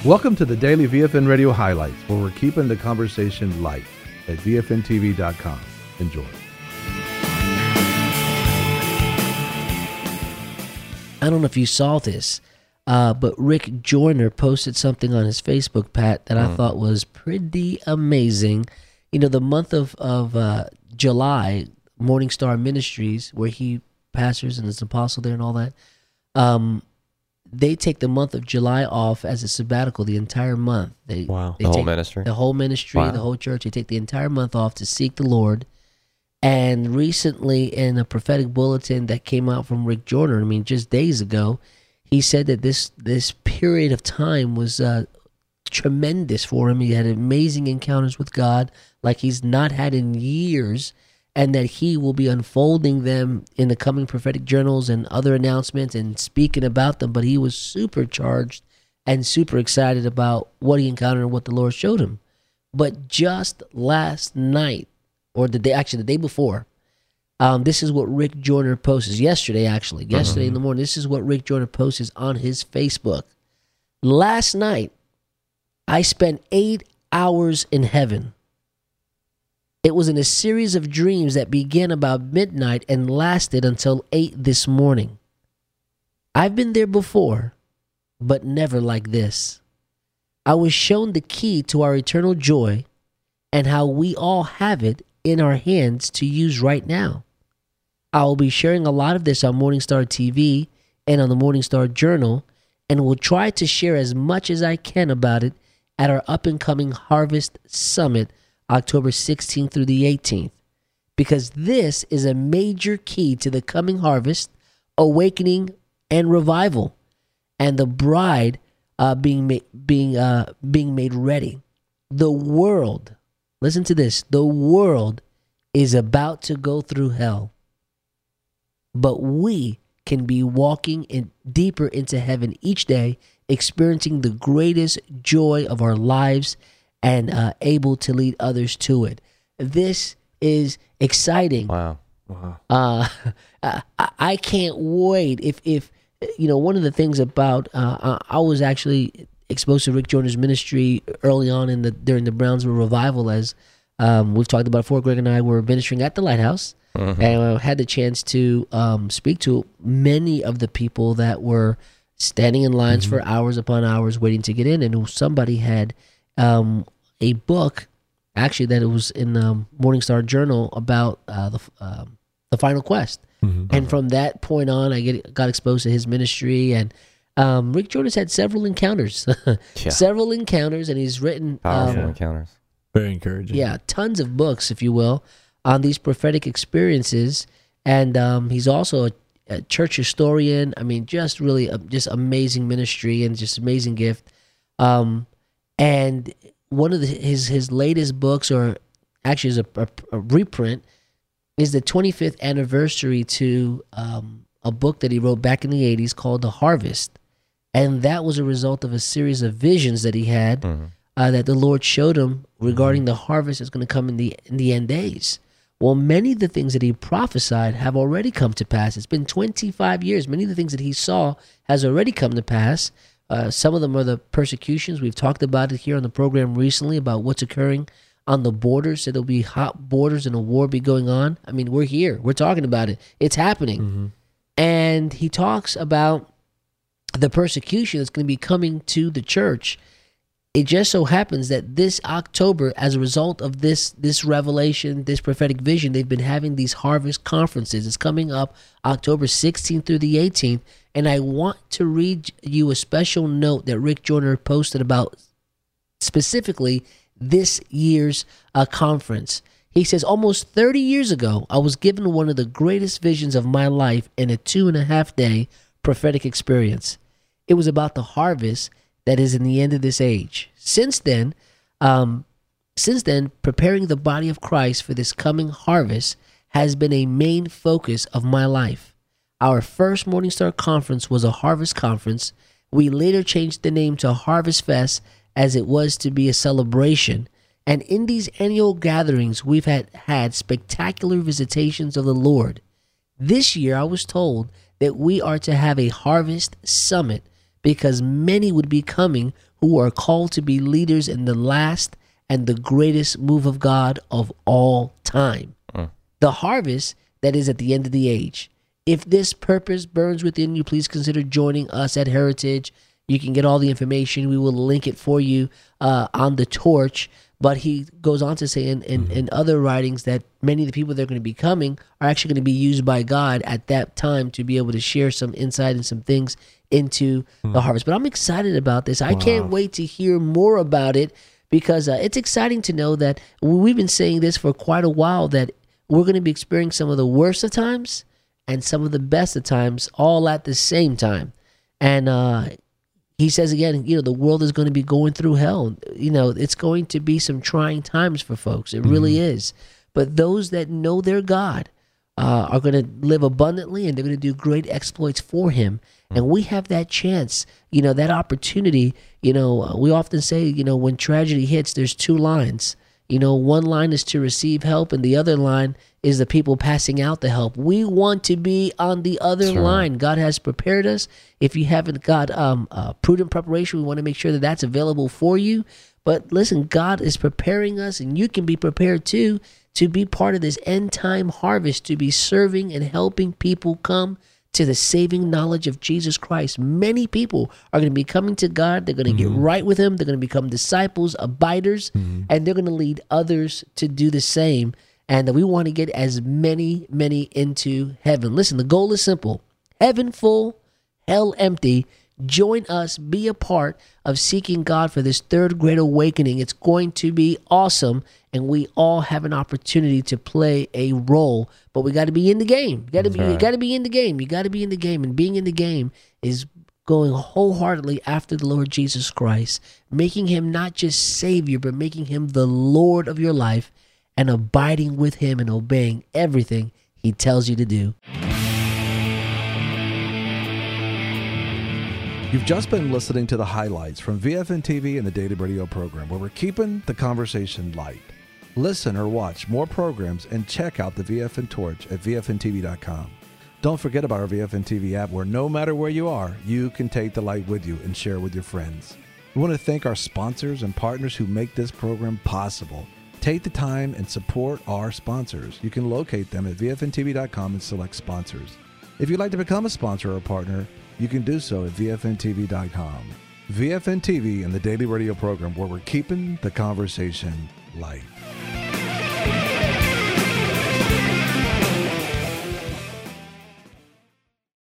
Welcome to the Daily VFN Radio Highlights, where we're keeping the conversation light at VFNTV.com. Enjoy. I don't know if you saw this, but Rick Joyner posted something on his Facebook, Pat, that I thought was pretty amazing. You know, the month of July, Morning Star Ministries, where he pastors and is an apostle there and all that, they take the month of July off as a sabbatical, the entire month. They The take whole ministry? The whole ministry, Wow. the whole church. They take the entire month off to seek the Lord. And recently, in a prophetic bulletin that came out from Rick Joyner, I mean, just days ago, he said that this period of time was tremendous for him. He had amazing encounters with God like he's not had in years, and that he will be unfolding them in the coming prophetic journals and other announcements and speaking about them. But he was supercharged and super excited about what he encountered and what the Lord showed him. But just last night, or the day before, this is what Rick Joyner posts. Yesterday in the morning, this is what Rick Joyner posts on his Facebook. Last night, I spent 8 hours in heaven. It was in a series of dreams that began about midnight and lasted until 8 this morning. I've been there before, but never like this. I was shown the key to our eternal joy and how we all have it in our hands to use right now. I will be sharing a lot of this on Morningstar TV and on the Morningstar Journal, and will try to share as much as I can about it at our up-and-coming Harvest Summit, October 16th through the 18th, because this is a major key to the coming harvest, awakening, and revival, and the bride being made ready. The world, listen to this, the world is about to go through hell, but we can be walking in deeper into heaven each day, experiencing the greatest joy of our lives and able to lead others to it. This is exciting. Wow. I can't wait. If you know, one of the things about I was actually exposed to Rick Joyner's ministry early on during the Brownsville revival, as we've talked about before. Greg and I were ministering at the Lighthouse, and I had the chance to speak to many of the people that were standing in lines for hours upon hours waiting to get in, and somebody had a book, actually, that it was in the Morningstar Journal about the Final Quest. And from that point on, I got exposed to his ministry, and Rick Joyner's had several encounters, and he's written Powerful encounters. Very encouraging. Yeah, tons of books, if you will, on these prophetic experiences, and he's also a church historian. I mean, just really, just amazing ministry and just amazing gift. And one of his latest books, or actually is a reprint, is the 25th anniversary to a book that he wrote back in the 80s called The Harvest. And that was a result of a series of visions that he had that the Lord showed him regarding the harvest that's going to come in the end days. Well, many of the things that he prophesied have already come to pass. It's been 25 years. Many of the things that he saw has already come to pass. Some of them are the persecutions. We've talked about it here on the program recently about what's occurring on the borders. So there'll be hot borders and a war be going on. I mean, we're here. We're talking about it. It's happening. And he talks about the persecution that's going to be coming to the church. It just so happens that this October, as a result of this revelation, this prophetic vision, they've been having these harvest conferences. It's coming up October 16th through the 18th. And I want to read you a special note that Rick Joyner posted about specifically this year's conference. He says, almost 30 years ago, I was given one of the greatest visions of my life in a 2.5-day prophetic experience. It was about the harvest that is in the end of this age. Since then, preparing the body of Christ for this coming harvest has been a main focus of my life. Our first Morningstar conference was a harvest conference. We later changed the name to Harvest Fest, as it was to be a celebration. And in these annual gatherings, we've had spectacular visitations of the Lord. This year, I was told that we are to have a Harvest Summit, because many would be coming who who are called to be leaders in the last and the greatest move of God of all time. The harvest that is at the end of the age. If this purpose burns within you, please consider joining us at Heritage. You can get all the information. We will link it for you on the torch. But he goes on to say in other writings that many of the people that are going to be coming are actually going to be used by God at that time to be able to share some insight and some things into the harvest. But I'm excited about this. I can't wait to hear more about it, because it's exciting to know that we've been saying this for quite a while, that we're going to be experiencing some of the worst of times and some of the best of times all at the same time. And he says again, the world is going to be going through hell. It's going to be some trying times for folks. It really is. But those that know their God are going to live abundantly, and they're going to do great exploits for him. And we have that chance, that opportunity. We often say, when tragedy hits, there's two lines. One line is to receive help, and the other line is the people passing out the help. We want to be on the other line. God has prepared us. If you haven't got prudent preparation, we want to make sure that that's available for you. But listen, God is preparing us, and you can be prepared too, to be part of this end time harvest, to be serving and helping people come to the saving knowledge of Jesus Christ. Many people are going to be coming to God. They're going to get right with him. They're going to become disciples, abiders, and they're going to lead others to do the same. And we want to get as many into heaven. Listen, the goal is simple. Heaven full, hell empty. Join us. Be a part of seeking God for this third great awakening. It's going to be awesome, and we all have an opportunity to play a role. But we got to be in the game. You got to be in the game. You got to be in the game, and being in the game is going wholeheartedly after the Lord Jesus Christ, making him not just Savior, but making him the Lord of your life, and abiding with him and obeying everything he tells you to do. You've just been listening to the highlights from VFN TV and the Daily Radio program, where we're keeping the conversation light. Listen or watch more programs and check out the VFN Torch at VFNTV.com. Don't forget about our VFN TV app, where no matter where you are, you can take the light with you and share with your friends. We want to thank our sponsors and partners who make this program possible. Take the time and support our sponsors. You can locate them at VFNTV.com and select sponsors. If you'd like to become a sponsor or a partner, you can do so at VFNTV.com. VFN TV and the Daily Radio program, where we're keeping the conversation light.